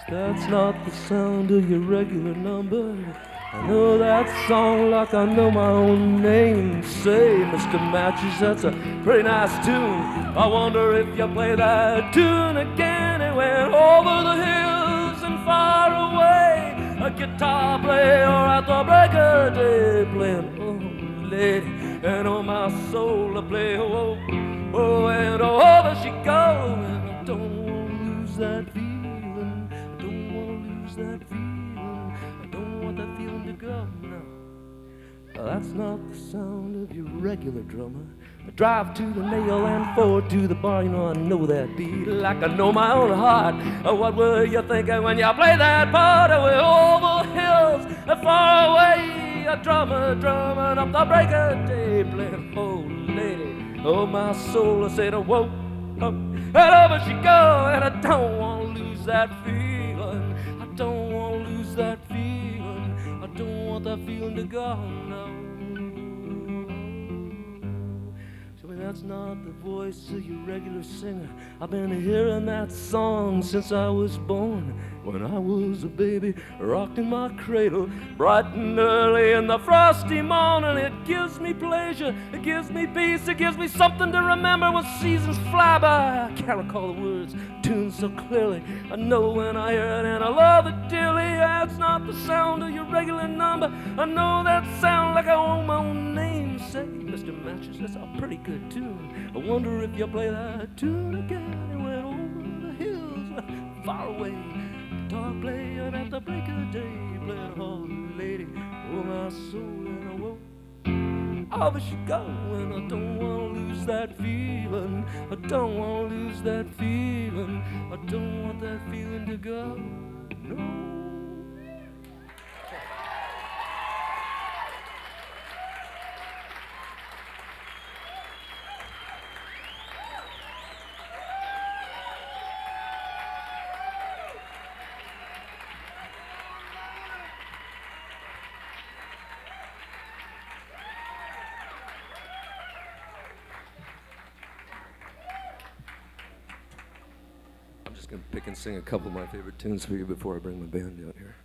That's not the sound of your regular number. I know that song like I know my own name. Say, Mr. Matches, that's a pretty nice tune. I wonder if you play that tune again. It went over the hills and far away. A guitar player at the break of day playing, oh, lady, and oh, my soul to play, oh, oh, and oh, over she goes. And I don't want to lose that feeling. I don't want to lose that feeling. I don't want that feeling to go, no. That's not the sound of your regular drummer. I drive to the nail and forward to the bar. You know I know that beat like I know my own heart. What were you thinking when you played that part? We're over hills and far away. A drummer drumming up the break of day, playing, oh lady, oh my soul. I said, oh, whoa, up and over she go, and I don't want to lose that feeling. I don't want to lose that feeling. I don't want that feeling to go, no. So that's not the voice of your regular singer. I've been hearing that song since I was born. When I was a baby, rocked in my cradle, bright and early in the frosty morning. It gives me pleasure, it gives me peace, it gives me something to remember when seasons fly by. I can't recall the words, tuned so clearly. I know when I hear it and I love it dearly. That's not the sound of your regular number. I know that sound like I own my own name. Say, Mr. Matches, that's a pretty good tune. I wonder if you play that tune again. It went over the hills, far away. Guitar playing at the break of day, playing, oh lady, oh my soul, and I won't. Over she go, and I don't want to lose that feeling. I don't want to lose that feeling. I don't want that feeling to go. No. I'm just going to pick and sing a couple of my favorite tunes for you before I bring my band out here.